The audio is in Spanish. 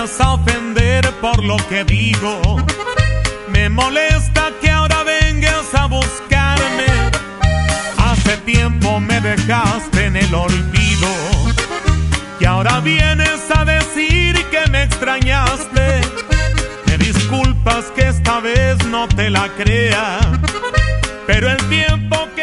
vayas a ofender por lo que digo. Me molesta que ahora vengas a buscarme. Hace tiempo me dejaste en el olvido y ahora vienes a decir que me extrañaste. Me disculpas que esta vez no te la crea, pero el tiempo